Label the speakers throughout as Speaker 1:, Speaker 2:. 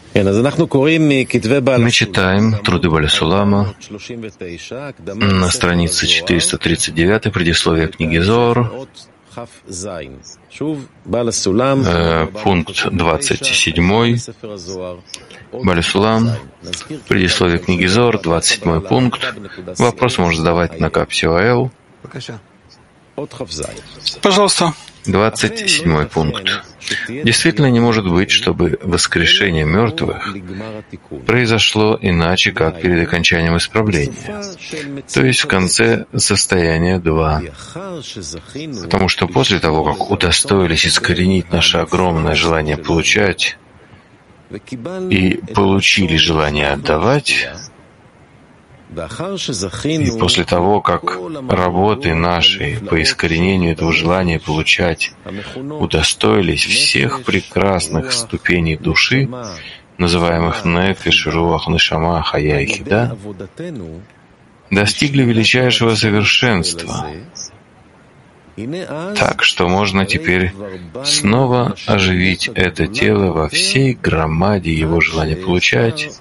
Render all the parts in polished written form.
Speaker 1: Мы читаем труды Бааля Сулама на странице 439, предисловие книги Зоар, пункт 27, Бааля Сулам, предисловие книги Зоар, 27 пункт. Вопрос можно задавать на КАП-СИОЛ.
Speaker 2: Пожалуйста.
Speaker 1: 27 пункт. Действительно не может быть, чтобы воскрешение мертвых произошло иначе, как перед окончанием исправления, то есть в конце состояния 2. Потому что после того, как удостоились искоренить наше огромное желание получать и получили желание отдавать, и после того, как работы нашей по искоренению этого желания получать удостоились всех прекрасных ступеней души, называемых нефеш, руах, нешама, хая и хида, достигли величайшего совершенства, так что можно теперь снова оживить это тело во всей громаде его желания получать,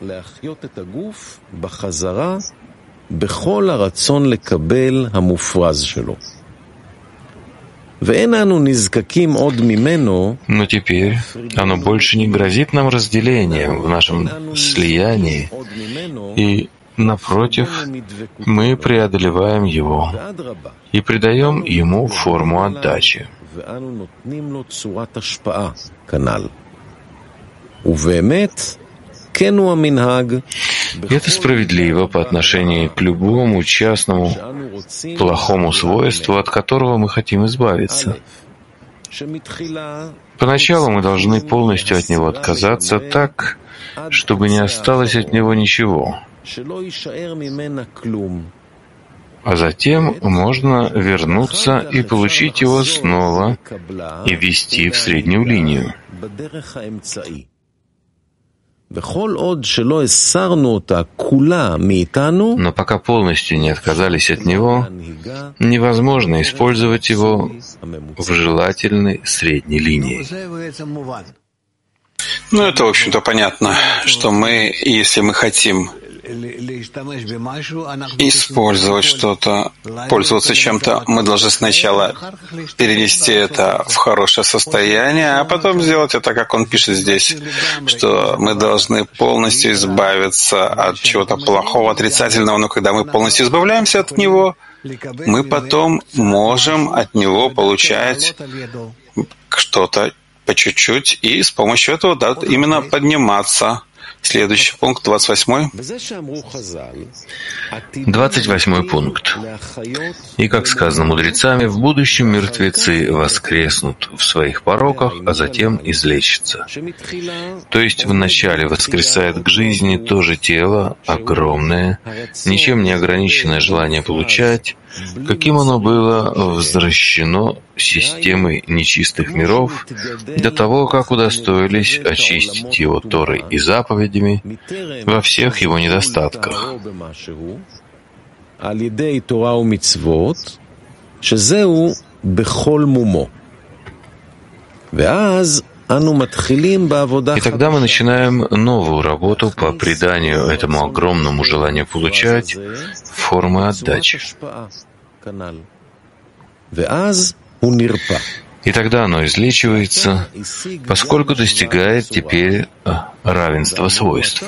Speaker 1: но теперь оно больше не грозит нам разделением в нашем слиянии, и напротив, мы преодолеваем его и придаем ему форму отдачи. И это справедливо по отношению к любому частному плохому свойству, от которого мы хотим избавиться. Поначалу мы должны полностью от него отказаться так, чтобы не осталось от него ничего. А затем можно вернуться и получить его снова и ввести в среднюю линию. Но пока полностью не отказались от него, невозможно использовать его в желательной средней линии.
Speaker 2: Ну, это, в общем-то, понятно, что мы, если мы хотим использовать что-то, пользоваться чем-то, мы должны сначала перенести это в хорошее состояние, а потом сделать это, как он пишет здесь, что мы должны полностью избавиться от чего-то плохого, отрицательного, но когда мы полностью избавляемся от него, мы потом можем от него получать что-то по чуть-чуть и с помощью этого именно подниматься. Следующий пункт, 28.
Speaker 1: 28 пункт. «И, как сказано мудрецами, в будущем мертвецы воскреснут в своих пороках, а затем излечатся». То есть вначале воскресает к жизни то же тело, огромное, ничем не ограниченное желание получать, каким оно было возвращено системой нечистых миров до того, как удостоились очистить его Торой и заповедями во всех его недостатках. И тогда мы начинаем новую работу по приданию этому огромному желанию получать формы отдачи. И тогда оно излечивается, поскольку достигает теперь равенства свойств.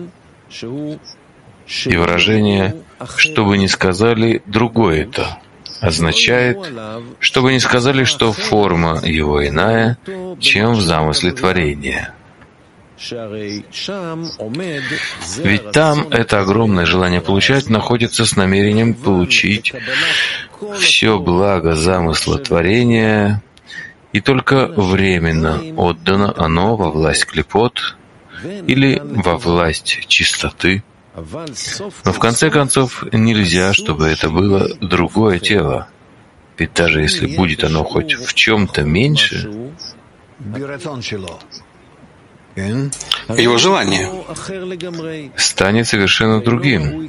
Speaker 1: И выражение «что бы ни сказали, другое это» означает, что бы ни сказали, что форма его иная, чем в замысле творения. Ведь там это огромное желание получать находится с намерением получить все благо замысла творения, и только временно отдано оно во власть клипот или во власть чистоты. Но в конце концов нельзя, чтобы это было другое тело. Ведь даже если будет оно хоть в чем-то меньше,
Speaker 2: его желание
Speaker 1: станет совершенно другим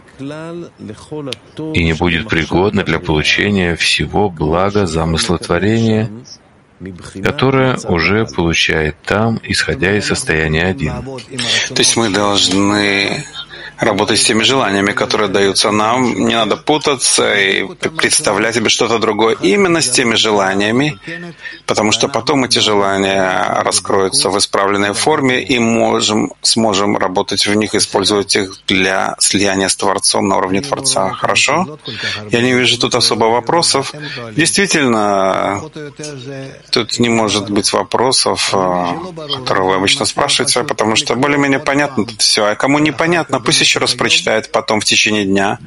Speaker 1: и не будет пригодно для получения всего блага замысла творения которое уже получает там, исходя из состояния 1.
Speaker 2: То есть мы должны работать с теми желаниями, которые даются нам. Не надо путаться и представлять себе что-то другое. Именно с теми желаниями, потому что потом эти желания раскроются в исправленной форме, и сможем работать в них, использовать их для слияния с Творцом на уровне Творца. Хорошо? Я не вижу тут особо вопросов. Действительно, тут не может быть вопросов, которые вы обычно спрашиваете, потому что более-менее понятно тут все. А кому непонятно, пусть еще раз прочитает потом в течение дня.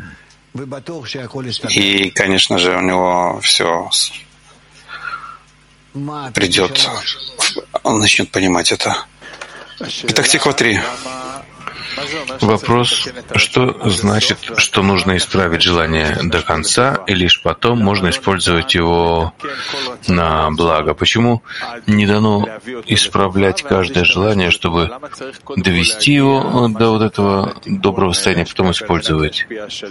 Speaker 2: И, конечно же, у него все придет, он начнет понимать это. Петах-Тиква 3.
Speaker 1: Вопрос, что значит, что нужно исправить желание до конца, и лишь потом можно использовать его на благо? Почему не дано исправлять каждое желание, чтобы довести его до вот этого доброго состояния, потом использовать?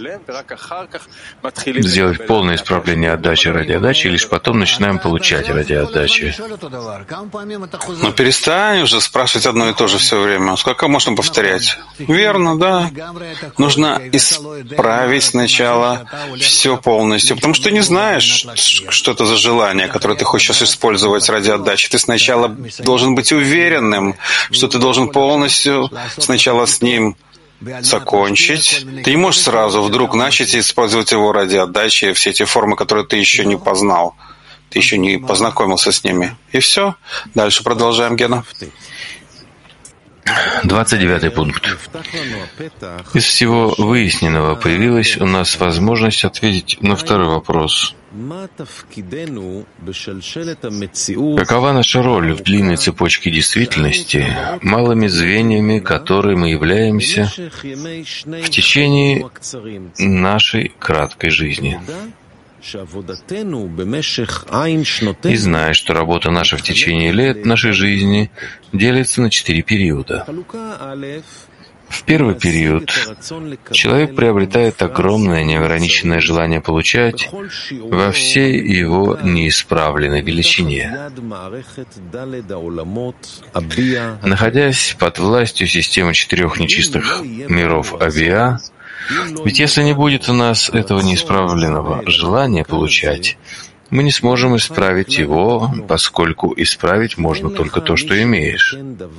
Speaker 1: Сделать полное исправление отдачи ради отдачи, и лишь потом начинаем получать ради отдачи.
Speaker 2: Но перестань уже спрашивать одно и то же все время. Сколько можно повторять? Верно, да. Нужно исправить сначала все полностью, потому что ты не знаешь, что это за желание, которое ты хочешь использовать ради отдачи. Ты сначала должен быть уверенным, что ты должен полностью сначала с ним закончить. Ты не можешь сразу вдруг начать использовать его ради отдачи, все эти формы, которые ты еще не познал. Ты еще не познакомился с ними. И все. Дальше продолжаем, Гена.
Speaker 1: 29 пункт. Из всего выясненного появилась у нас возможность ответить на второй вопрос. Какова наша роль в длинной цепочке действительности, малыми звеньями, которой мы являемся в течение нашей краткой жизни? И зная, что работа наша в течение лет нашей жизни делится на 4 периода. В первый период человек приобретает огромное неограниченное желание получать во всей его неисправленной величине. Находясь под властью системы 4 нечистых миров Абия, ведь если не будет у нас этого неисправленного желания получать, мы не сможем исправить его, поскольку исправить можно только то, что имеешь.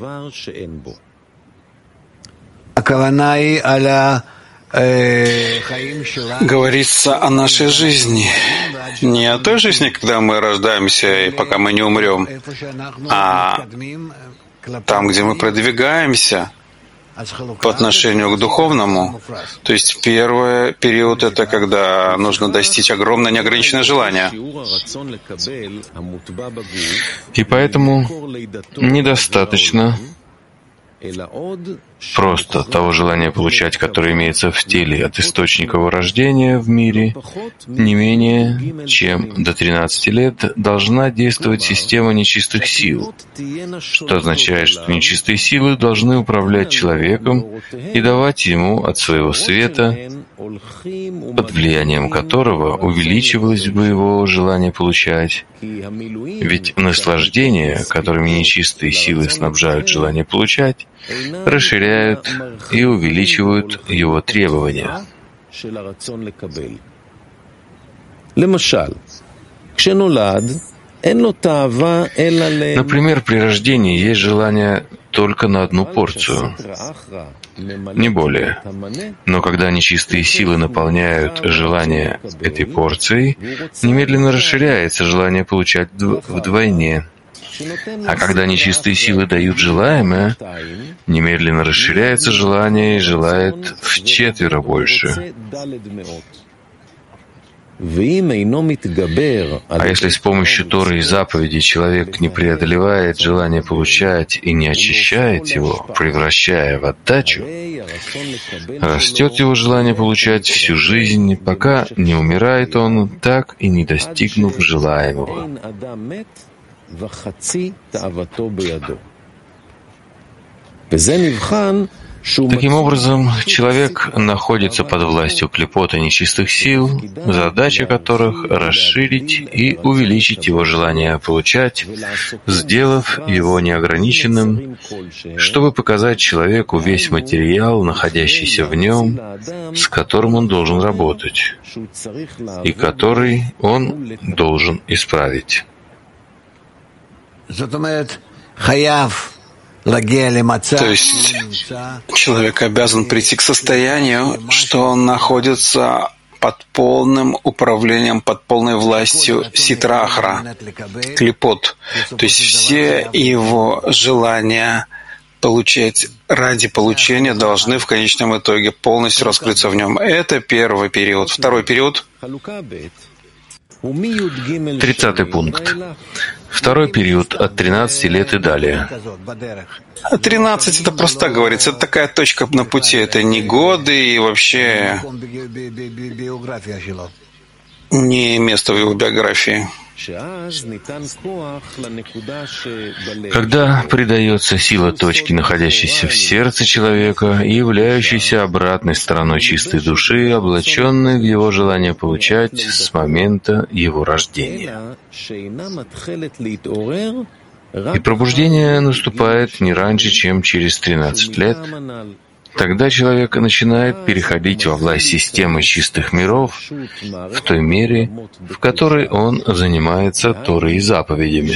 Speaker 2: Говорится о нашей жизни. Не о той жизни, когда мы рождаемся и пока мы не умрем, а там, где мы продвигаемся по отношению к духовному. То есть первый период — это когда нужно достичь огромное неограниченное желание.
Speaker 1: И поэтому недостаточно просто того желания получать, которое имеется в теле от источника его рождения в мире, не менее чем до 13 лет должна действовать система нечистых сил, что означает, что нечистые силы должны управлять человеком и давать ему от своего света, под влиянием которого увеличивалось бы его желание получать. Ведь наслаждения, которыми нечистые силы снабжают желание получать, расширяют и увеличивают его требования. Например, при рождении есть желание только на одну порцию, не более. Но когда нечистые силы наполняют желание этой порцией, немедленно расширяется желание получать вдвойне. А когда нечистые силы дают желаемое, немедленно расширяется желание и желает вчетверо больше. А если с помощью Торы и заповедей человек не преодолевает желание получать и не очищает его, превращая в отдачу, растет его желание получать всю жизнь, пока не умирает он, так и не достигнув желаемого. Таким образом, человек находится под властью клипота нечистых сил, задача которых — расширить и увеличить его желание получать, сделав его неограниченным, чтобы показать человеку весь материал, находящийся в нем, с которым он должен работать, и который он должен исправить.
Speaker 2: То есть человек обязан прийти к состоянию, что он находится под полным управлением, под полной властью ситра-ахра, клипот. То есть все его желания получать ради получения должны в конечном итоге полностью раскрыться в нем. Это первый период. Второй период.
Speaker 1: 30-й пункт. Второй период от 13 лет и далее.
Speaker 2: 13 — это просто так говорится. Это такая точка на пути. Это не годы и вообще не место в его биографии.
Speaker 1: Когда придается сила точки, находящейся в сердце человека и являющейся обратной стороной чистой души, облаченной в его желание получать с момента его рождения. И пробуждение наступает не раньше, чем через 13 лет. Тогда человек начинает переходить во власть системы чистых миров в той мере, в которой он занимается Торой и заповедями.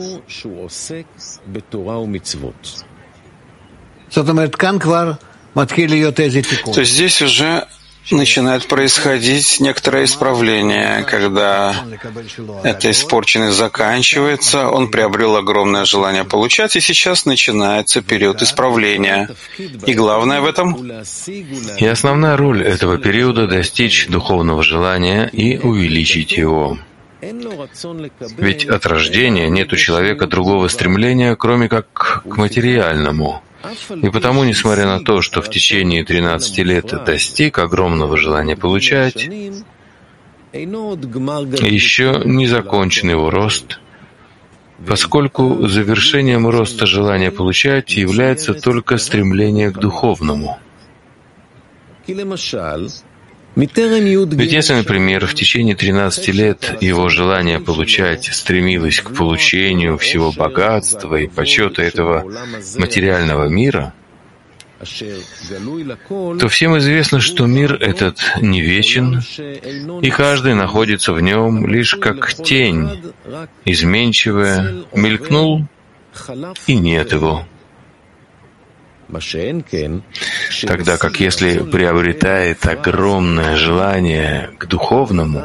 Speaker 2: То есть здесь уже начинает происходить некоторое исправление. Когда эта испорченность заканчивается, он приобрел огромное желание получать, и сейчас начинается период исправления. И главное в этом —
Speaker 1: И основная роль этого периода — достичь духовного желания и увеличить его. Ведь от рождения нет у человека другого стремления, кроме как к материальному. И потому, несмотря на то, что в течение 13 лет достиг огромного желания получать, еще не закончен его рост, поскольку завершением роста желания получать является только стремление к духовному. Ведь если, например, в течение 13 лет его желание получать стремилось к получению всего богатства и почета этого материального мира, то всем известно, что мир этот не вечен, и каждый находится в нем лишь как тень, изменчивая, мелькнул, и нет его. Тогда как если приобретает огромное желание к духовному,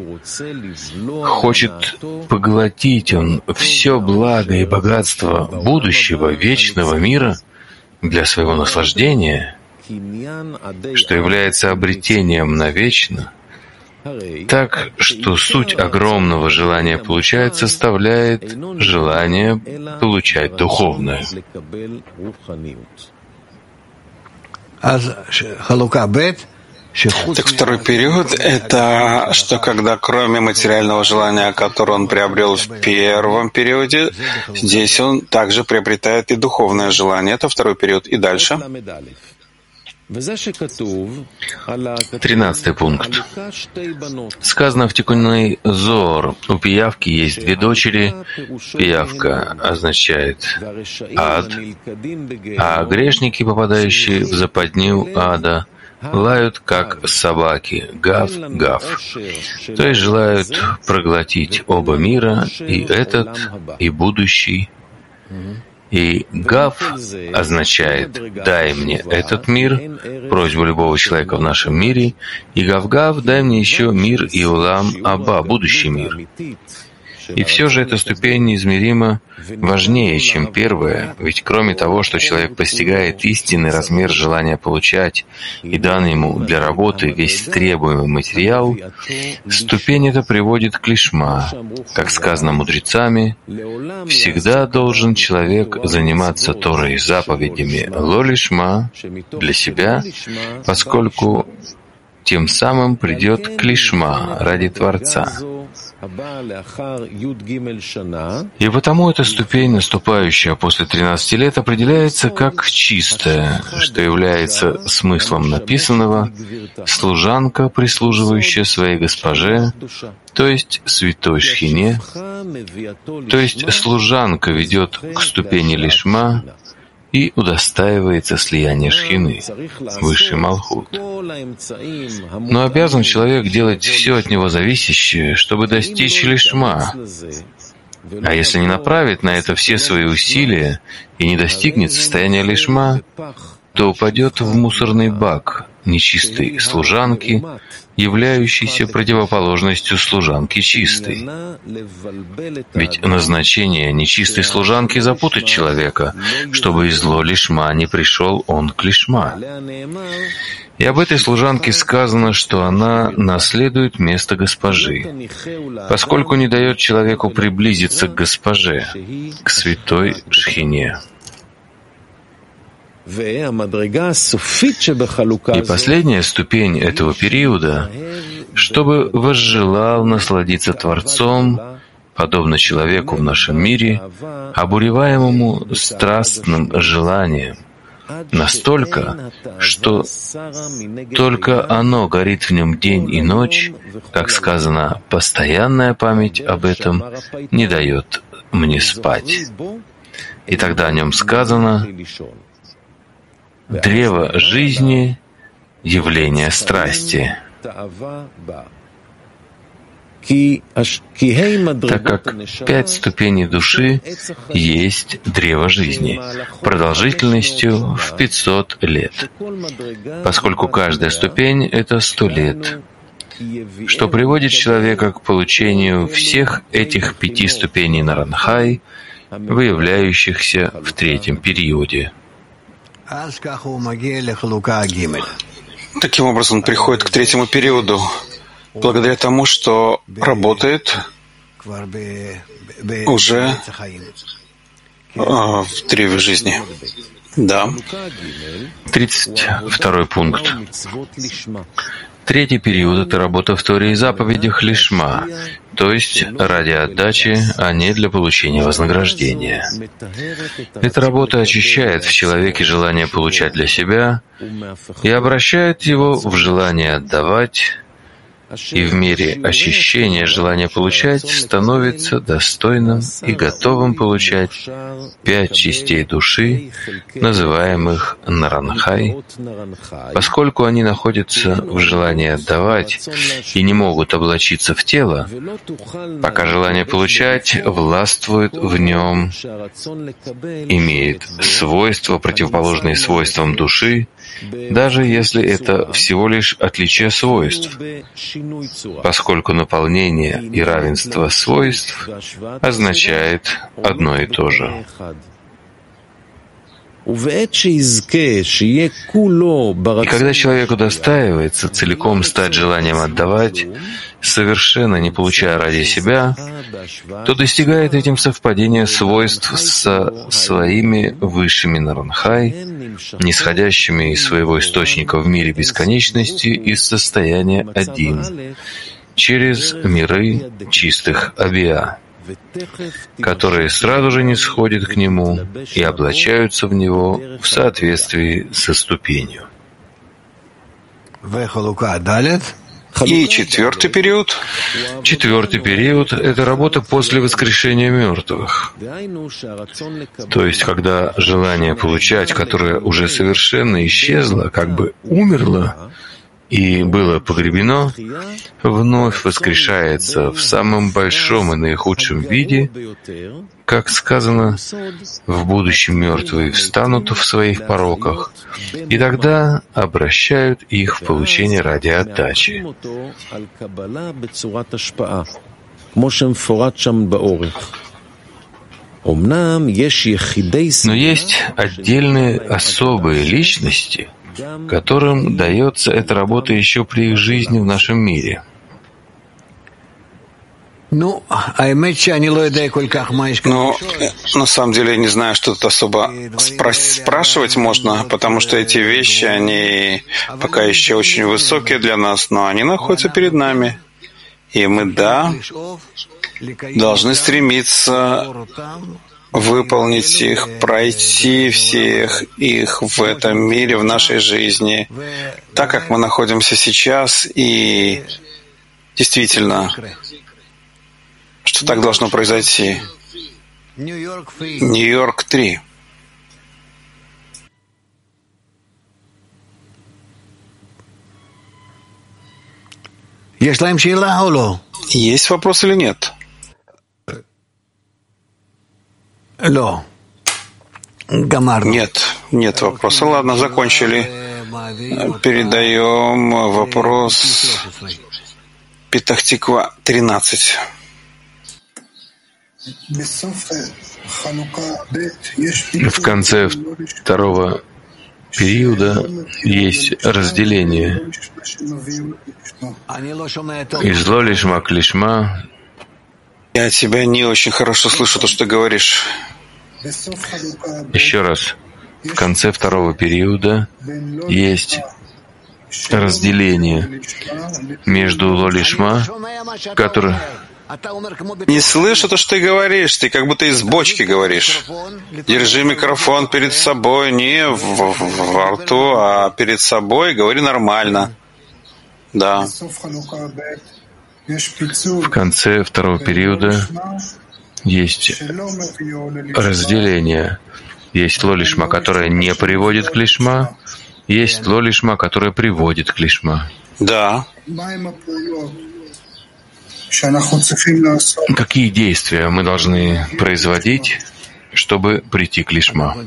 Speaker 1: хочет поглотить он все благо и богатство будущего вечного мира для своего наслаждения, что является обретением навечно, так что суть огромного желания получать составляет желание получать духовное.
Speaker 2: Так второй период — это что когда кроме материального желания, которое он приобрел в первом периоде, здесь он также приобретает и духовное желание. Это второй период. И дальше.
Speaker 1: 13-й пункт. Сказано в Тикуне Зоар: у пиявки есть две дочери. Пиявка означает ад, а грешники, попадающие в западню ада, лают как собаки, гав-гав, то есть желают проглотить оба мира, и этот, и будущий. И гав означает «дай мне этот мир», просьбу любого человека в нашем мире, и гав-гав «дай мне еще мир и улам Аба», будущий мир. И все же эта ступень неизмеримо важнее, чем первая, ведь кроме того, что человек постигает истинный размер желания получать и дан ему для работы весь требуемый материал, ступень эта приводит к лишма. Как сказано мудрецами, всегда должен человек заниматься Торой и заповедями ло лишма, для себя, поскольку тем самым придет к лишма ради Творца. И потому эта ступень, наступающая после 13 лет, определяется как чистая, что является смыслом написанного, служанка, прислуживающая своей госпоже, то есть святой Шхине, то есть служанка ведет к ступени лишма и удостаивается слияния Шхины, высший Малхут. Но обязан человек делать все от него зависящее, чтобы достичь лишма. А если не направит на это все свои усилия и не достигнет состояния лишма, то упадет в мусорный бак нечистой служанки, являющейся противоположностью служанки чистой. Ведь назначение нечистой служанки — запутать человека, чтобы из зло лишма не пришел он к лишма. И об этой служанке сказано, что она наследует место госпожи, поскольку не дает человеку приблизиться к госпоже, к святой Шхине. И последняя ступень этого периода, чтобы возжелал насладиться Творцом, подобно человеку в нашем мире, обуреваемому страстным желанием, настолько, что только оно горит в нем день и ночь, как сказано, постоянная память об этом не дает мне спать. И тогда о нем сказано: древо жизни — явление страсти. Так как 5 ступеней души есть древо жизни, продолжительностью в 500 лет, поскольку каждая ступень — это 100 лет, что приводит человека к получению всех этих 5 ступеней Наранхай, выявляющихся в 3-м периоде.
Speaker 2: Таким образом, он приходит к 3-му периоду, благодаря тому, что работает уже в древе жизни. Да.
Speaker 1: 32-й пункт. 3-й период — это работа в Торе и заповедях лишма, то есть ради отдачи, а не для получения вознаграждения. Эта работа очищает в человеке желание получать для себя и обращает его в желание отдавать, и в мере очищения желания получать становится достойным и готовым получать 5 частей души, называемых Наранхай, поскольку они находятся в желании отдавать и не могут облачиться в тело, пока желание получать властвует в нем, имеет свойства, противоположные свойствам души, даже если это всего лишь отличие свойств, поскольку наполнение и равенство свойств означает одно и то же. И когда человек удостаивается целиком стать желанием отдавать, совершенно не получая ради себя, то достигает этим совпадения свойств со своими высшими Наранхай, нисходящими из своего источника в мире бесконечности из состояния один, через миры чистых Абиа, которые сразу же нисходят к нему и облачаются в него в соответствии со ступенью.
Speaker 2: И 4-й период?
Speaker 1: 4-й период — это работа после воскрешения мертвых. То есть, когда желание получать, которое уже совершенно исчезло, как бы умерло и было погребено, вновь воскрешается в самом большом и наихудшем виде, как сказано, в будущем мертвые встанут в своих пороках, и тогда обращают их в получение ради отдачи. Но есть отдельные особые личности, которым дается эта работа еще при их жизни в нашем мире.
Speaker 2: Ну, на самом деле я не знаю, что тут особо спрашивать можно, потому что эти вещи, они пока еще очень высокие для нас, но они находятся перед нами. И мы, должны стремиться выполнить их, пройти всех их в этом мире, в нашей жизни, так как мы находимся сейчас, и действительно, что так должно произойти. Нью-Йорк 3. Есть вопрос или нет? Нет вопроса. Ладно, закончили. Передаем вопрос Петах-Тиква 13.
Speaker 1: В конце второго периода есть разделение из ло-лишма к лишма.
Speaker 2: Я тебя не очень хорошо слышу, то, что ты говоришь.
Speaker 1: Еще раз. В конце второго периода есть разделение между ло-лишма, который...
Speaker 2: Не слышу то, что ты говоришь. Ты как будто из бочки говоришь. Держи микрофон перед собой, не во рту, а перед собой. Говори нормально. Да.
Speaker 1: В конце второго периода есть разделение. Есть ло-лишма, которое не приводит к лишма. Есть ло-лишма, которое приводит к лишма.
Speaker 2: Да.
Speaker 1: Какие действия мы должны производить, чтобы прийти к лишма?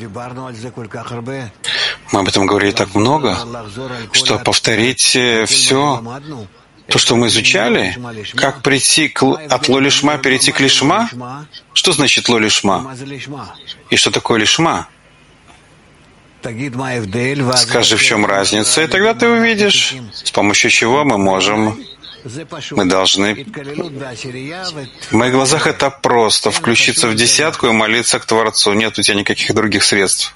Speaker 2: Мы об этом говорили так много, что повторить все, то, что мы изучали, как прийти от ло-лишма перейти к лишма? Что значит ло-лишма? И что такое лишма? Скажи, в чем разница, и тогда ты увидишь, с помощью чего мы должны... В моих глазах это просто включиться в десятку и молиться к Творцу. Нет у тебя никаких других средств.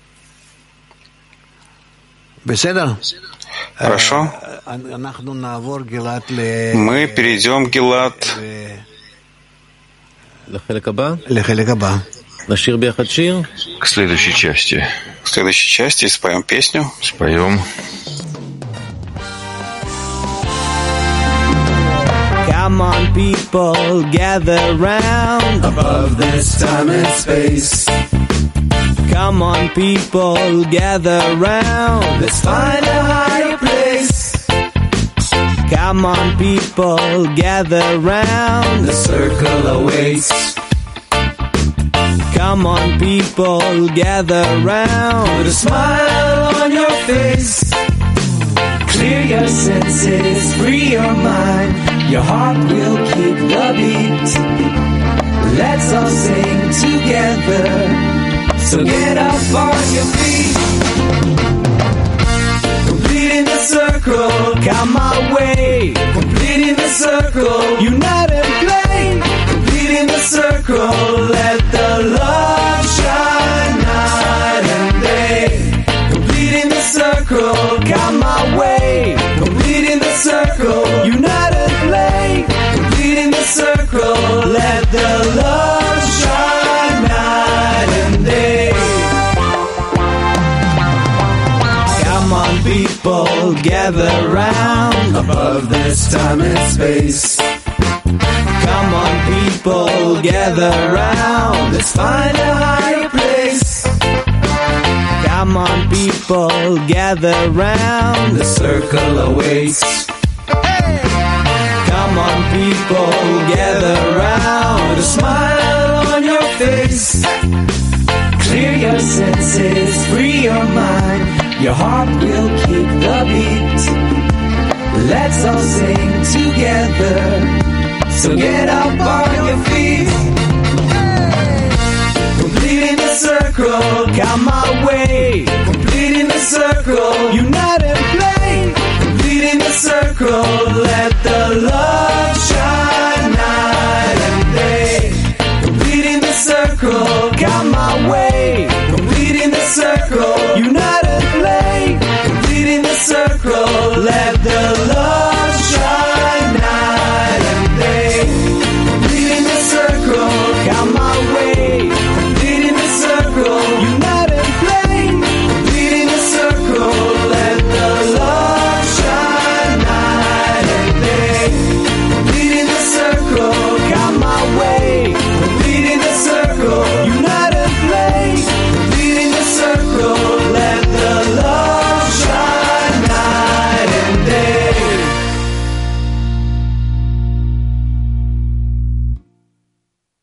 Speaker 2: Хорошо? Мы перейдем, Гилад,
Speaker 1: к следующей части.
Speaker 2: К следующей части и споем песню.
Speaker 1: Споем.
Speaker 3: Come on, people, gather round above this time and space. Come on, people, gather round. Let's find a higher place. Come on, people, gather round. The circle awaits. Come on, people, gather round. With a smile on your face. Clear your senses, free your mind. Your heart will keep the beat. Let's all sing together. So get up on your feet. Completing the circle, come my way. Completing the circle, unite and play. Completing the circle, let the love shine night and day. Completing the circle, come my way. Completing the circle, unite and play. Completing the circle, let the love shine night and day. Come on, people, gather round above this time and space. Come on, people, gather round. Let's find a higher place. Come on, people, gather round. The circle awaits. Come on, people, gather round. A smile on your face. Clear your senses, free your mind. Your heart will keep the beat. Let's all sing together. So get up on your feet. Completing the circle, come my way. Completing the circle,